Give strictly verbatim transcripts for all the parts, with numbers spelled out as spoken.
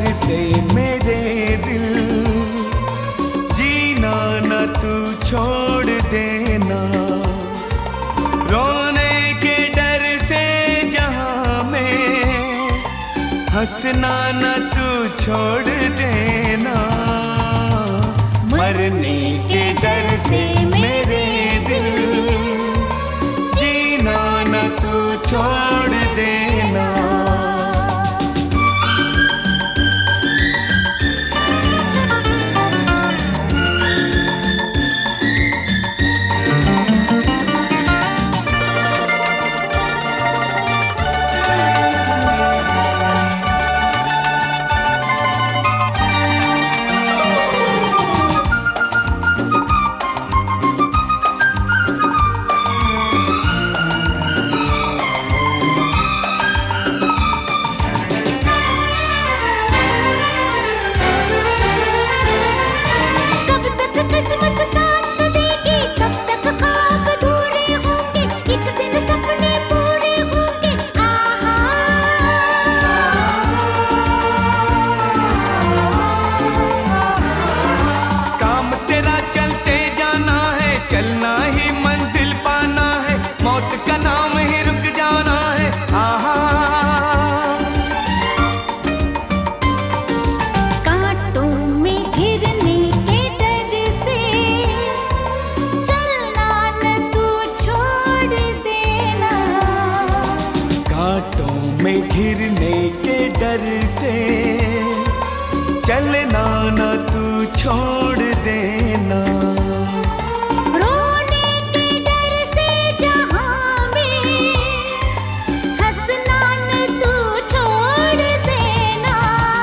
से मेरे दिल, जीना न तू छोड़ देना। रोने के डर से जहां में, हंसना न तू छोड़ देना। मरने के डर से मेरे दिल, जीना न तू छोड़ देना। में घिरने के डर से चलना न तू छोड़ देना। रोने के डर से जहां में, हंसना न तू छोड़ देना।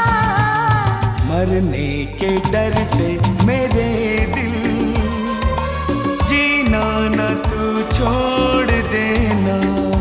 मरने के डर से मेरे दिल, जीना न तू छोड़ देना।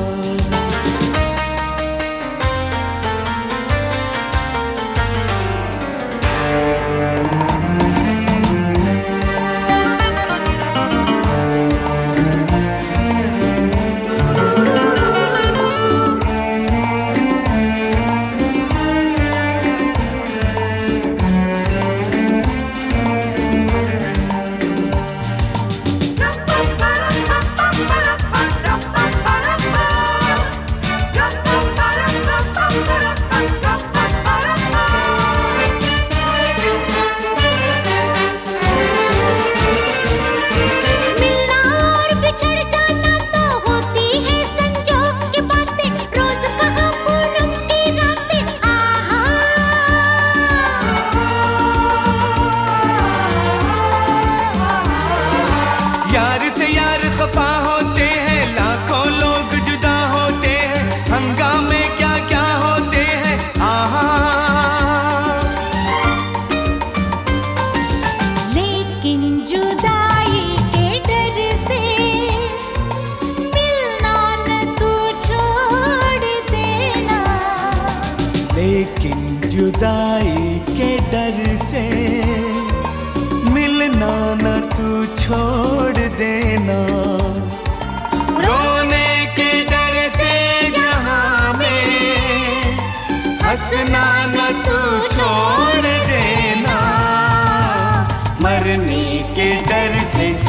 यार से यार खफा होते हैं, लाखों लोग जुदा होते हैं, हंगामे क्या क्या होते हैं। आहा लेकिन जुदाई के डर से मिलना न तू छोड़ देना। लेकिन जुदाई के डर से मिलना न तू छोड़ देना। रोने के डर से जहां में, हंसना न तू छोड़ देना। मरने के डर से